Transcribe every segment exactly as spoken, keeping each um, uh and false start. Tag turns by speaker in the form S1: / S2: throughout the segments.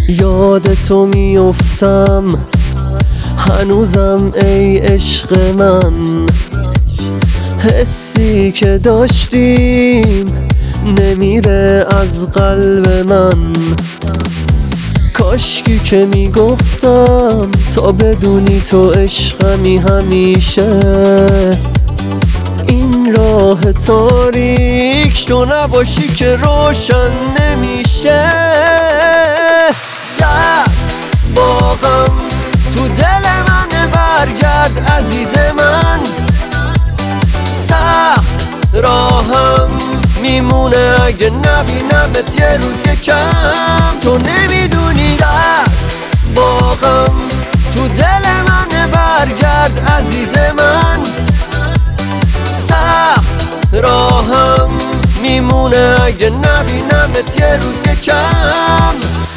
S1: یاد تو میافتم هنوزم ای عشق من، حسی که داشتیم نمیره از قلب من. کاشکی که میگفتم تا بدونی تو عشقمی همیشه، این راه تاریک تو نباشی که روشن نمیشه. درد باغم تو دل من، برگرد عزیز من، سخت راهم میمونه اگه نبینمت یه روز کم. تو نمیدونی درد باغم تو دل من، برگرد عزیز من، سخت راهم میمونه اگه نبینمت یه روز کم.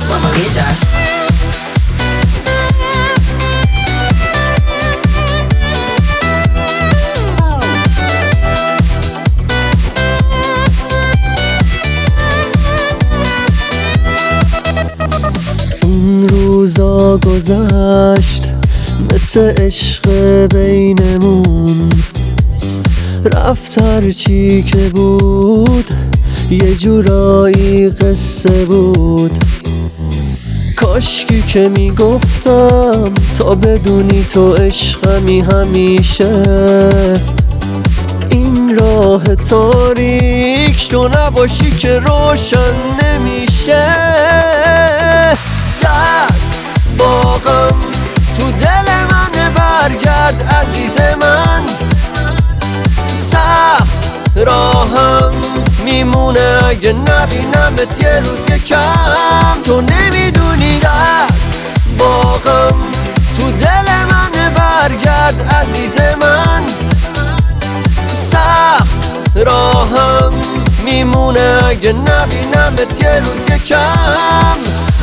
S1: این روزا گذشت مثل عشق بینمون، رفت هرچی که بود یه جورایی قصه بود. کاشکی که میگفتم تا بدونی تو عشقمی همیشه، این راه تاریک تو نباشی که روشن نمیشه. درد باغم تو دل من، برگرد عزیز من، سخت راهم میمونه اگه نبینمت یه روز کم. تو نمیدونی درد باغم تو دل من، برگرد عزیز من، سخت راهم میمونه اگه نبینمت یه روز کم.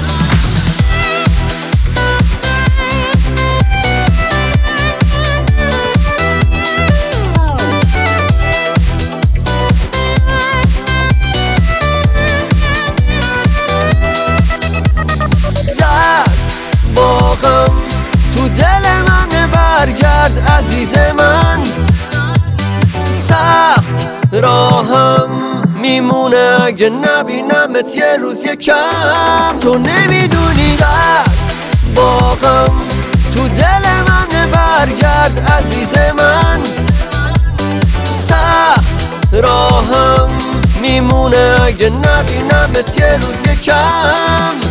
S1: تو دل من، برگرد عزیز من، سخت راهم میمونه اگه نبینمت یه روز کم. تو نمیدونی درد باغم تو دل من، برگرد عزیز من، سخت راهم میمونه اگه نبینمت یه روز کم.